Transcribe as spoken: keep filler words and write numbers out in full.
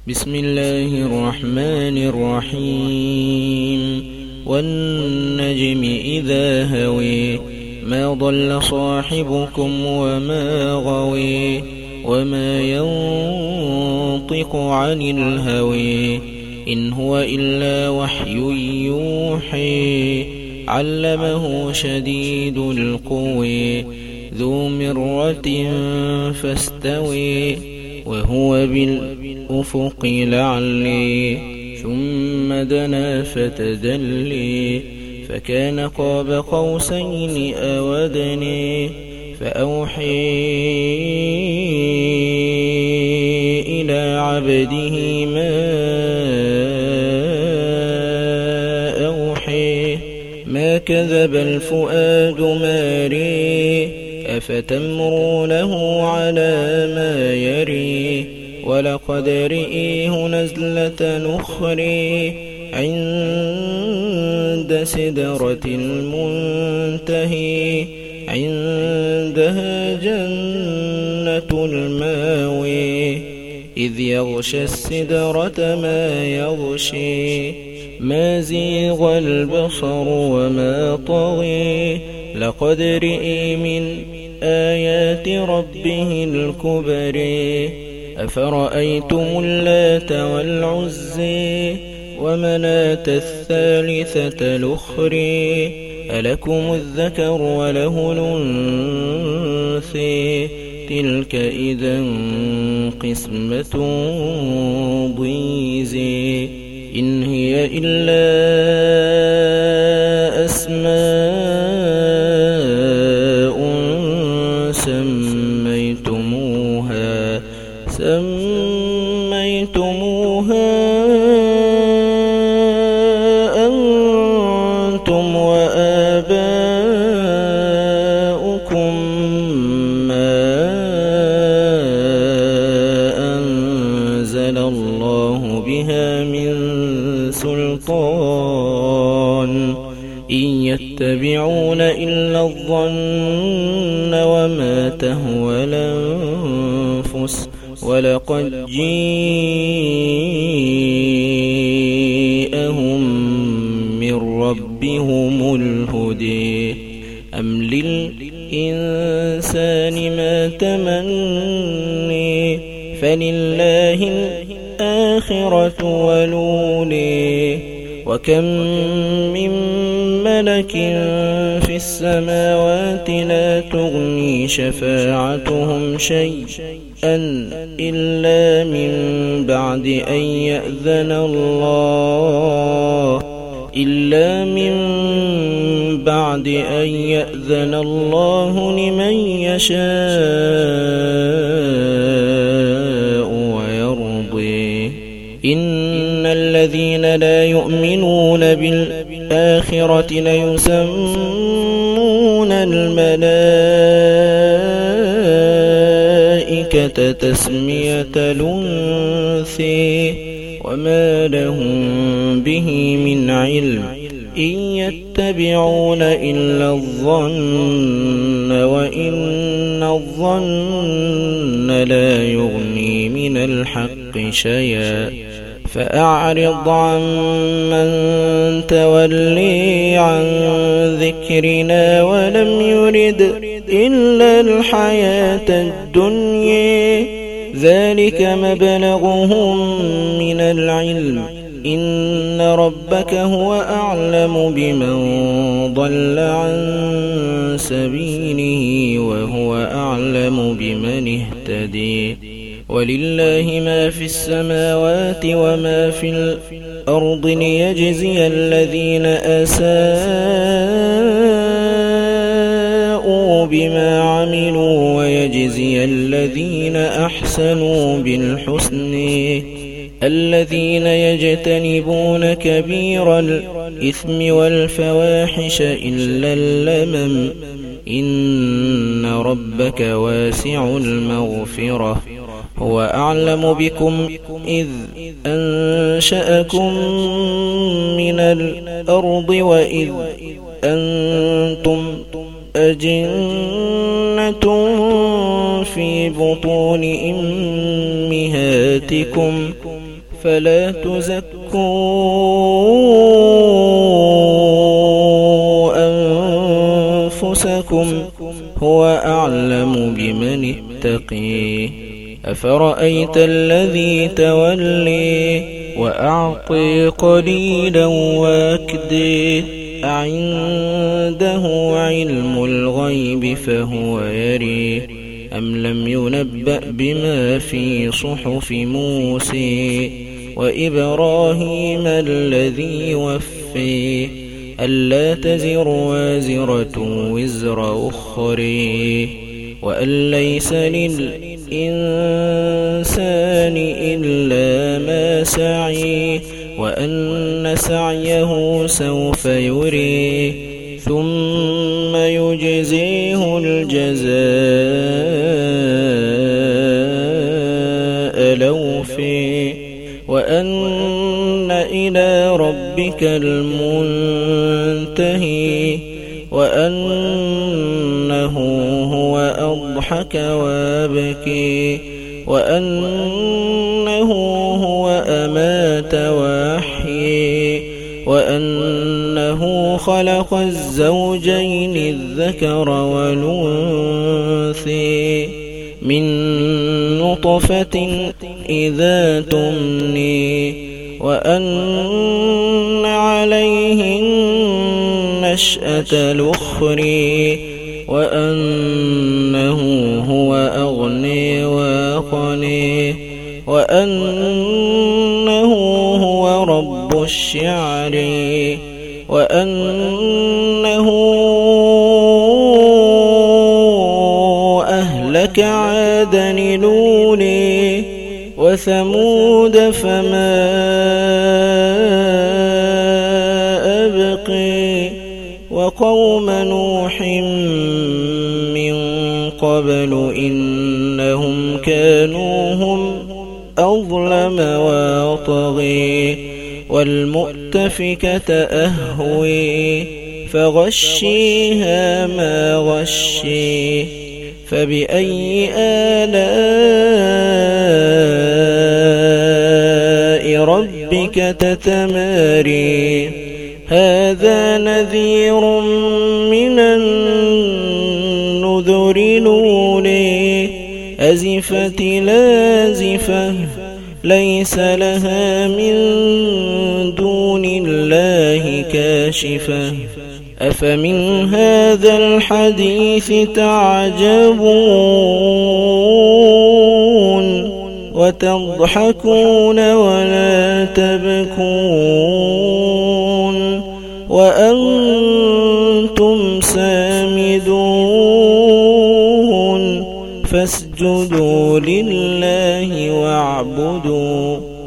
بسم الله الرحمن الرحيم والنجم إذا هوي ما ضل صاحبكم وما غوي وما ينطق عن الهوي إن هو إلا وحي يوحي علمه شديد القوي ذو مرة فاستوي وهو بالأفق الأعلى ثم دنا فتدلي فكان قاب قوسين أو أدنى فأوحي إلى عبده ما أوحي ما كذب الفؤاد ما ري أفتمرونه على ما يري ولقد رئيه نزلة نخري عند سدرة المنتهي عندها جنة الماوي إذ يغشى السدرة ما يغشي ما زيغ البصر وما طغي لقد رئي من آيات ربه الكبر أفرأيتم اللات والعزي ومناة الثالثة الأخرى ألكم الذكر وله الأنثى تلك إذا قسمة ضيزى إن هي إلا أسماء سميتموها سميتموها أنتم وآباؤكم ما أنزل الله بها من سلطان إن يتبعون إلا الظن وما تهوى الأنفس ولقد جيءهم من ربهم الهدى أم للإنسان ما تمني فلله الآخرة والأولى وكم من ملك في السماوات لا تغني شفاعتهم شيئا إلا من بعد أن يأذن الله إلا من بعد أن يأذن الله لمن يشاء ويرضي إن الذين لا يؤمنون بالآخرة ليسمون الملائكة تسمية الأنثى وما لهم به من علم إن يتبعون إلا الظن وإن الظن لا يغني من الحق شيئا فأعرض عن من تولي عن ذكرنا ولم يرد إلا الحياة الدنيا ذلك مبلغهم من العلم إن ربك هو أعلم بمن ضل عن سبيله وهو أعلم بمن اهتدي ولله ما في السماوات وما في الأرض ليجزي الذين أساءوا بما عملوا ويجزي الذين أحسنوا بالحسن الذين يجتنبون كبير الإثم والفواحش إلا اللمم إن ربك واسع المغفرة هو أعلم بكم إذ أنشأكم من الأرض وإذ أنتم أجنة في بطون أمهاتكم فلا تزكوا أنفسكم هو أعلم بمن اتقي. أفرأيت الذي تولي وأعطي قليلا واكدي أعنده علم الغيب فهو يري أم لم ينبأ بما في صحف موسى وإبراهيم الذي وفي ألا تزر وازرة وزر أخرى وأن ليس للإنسان إلا ما سعي وأن سعيه سوف يري ثم يجزيه الجزاء الأوفى وأن إلى ربك المنتهي وأنه هو أضحك وابكي وأنه هو أمات وأحيي وأنه خلق الزوجين الذكر والأنثى من نطفة إذا تمني وأن عليه النشأة الأخرى وأنه هو أغني وأقني وأنه هو رب الشعر وأنه أهلك عادا الأولى وثمود فما أبقي وقوم نوح من قبل إنهم كانوا هم أظلم وطغي والمؤتفكة أهوي فغشيها ما غشي فبأي آلاء ربك تتماري هذا نذير من النذر الأولى أزفت لازفة ليس لها من دون الله كاشفة أفمن هذا الحديث تعجبون وتضحكون ولا تبكون وأنتم سامدون فاسجدوا لله واعبدوا